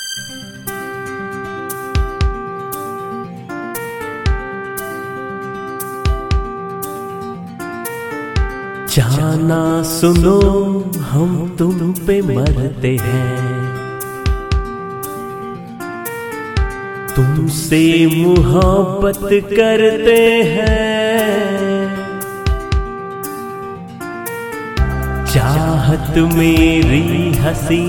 जाना सुनो हम तुम पे मरते हैं, तुमसे मोहब्बत करते हैं। चाहत मेरी हंसी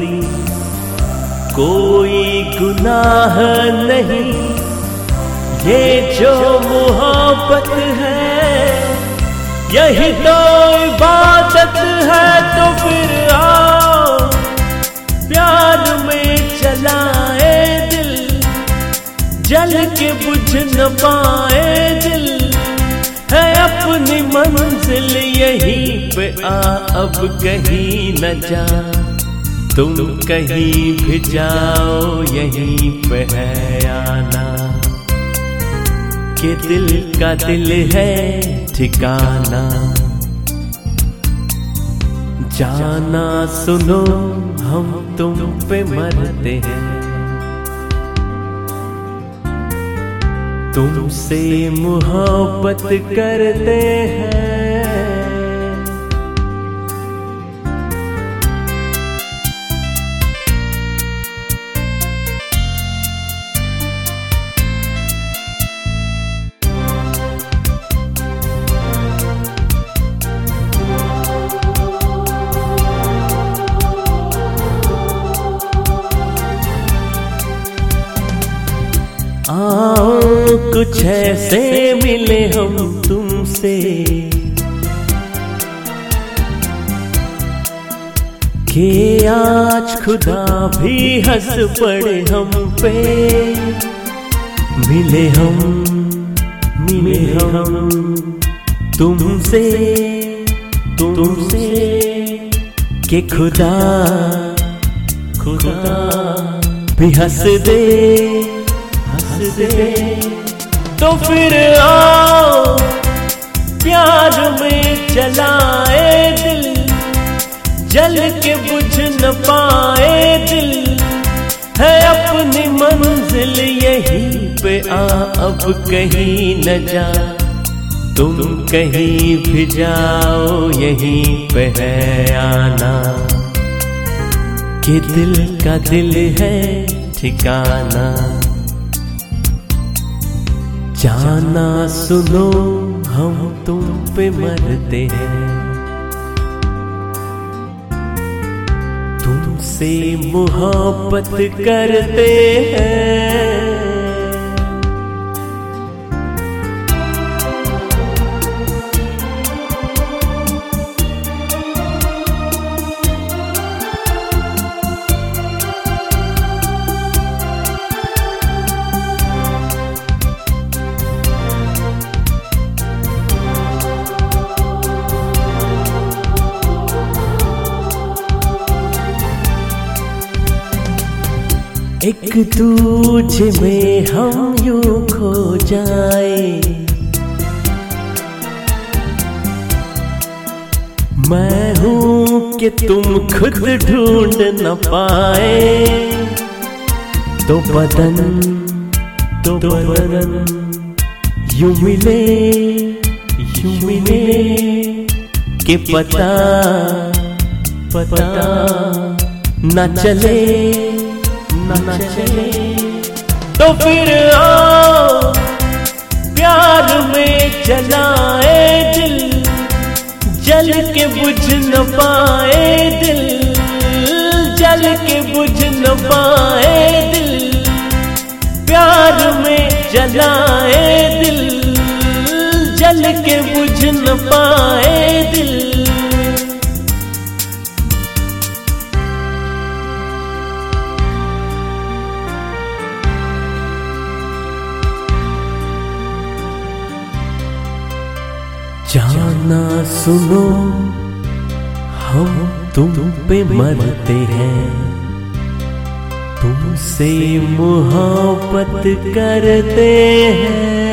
कोई गुनाह नहीं, ये जो मोहब्बत है यही तो इबादत है। तो फिर आओ प्यार में चलाए दिल, जल के बुझ न पाए दिल है अपनी मंजिल यहीं पे आ। अब कहीं न जा तुम कहीं भी जाओ, यहीं पे है आना कि दिल का दिल है ठिकाना। जाना सुनो हम तुम पे मरते हैं, तुमसे मोहब्बत करते हैं। आओ कुछ ऐसे मिले हम तुमसे कि आज खुदा भी हंस पड़े हम पे। मिले हम तुमसे कि खुदा भी हंस दे। तो फिर आओ प्यार में चलाए दिल, जल के बुझ न पाए दिल है अपनी मंजिल यहीं पे आ। अब कहीं न जा तुम कहीं भी जाओ, यहीं पे है आना कि दिल का दिल है ठिकाना। जाना सुनो हम तुम पे मरते हैं, तुमसे मोहब्बत करते हैं। एक दूजे में हम यूं खो जाए, मैं हूं कि तुम खुद ढूंढ न पाए। तो बदन यूं मिले कि पता न चले। तो फिर आओ प्यार में चलाए दिल, जल के बुझ न पाए दिल, जल के बुझ न पाए दिल। प्यार में जलाए दिल, जल के बुझ न पाए दिल। जाना सुनो हम तुम पे मरते हैं, तुमसे मोहब्बत करते हैं।